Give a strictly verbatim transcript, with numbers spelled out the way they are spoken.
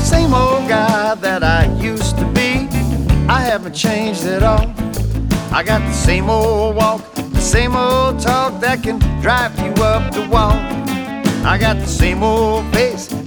same old guy that I used to be. I haven't changed at all. I got the same old walk, the same old talk that can drive you up the wall. I got the same old face,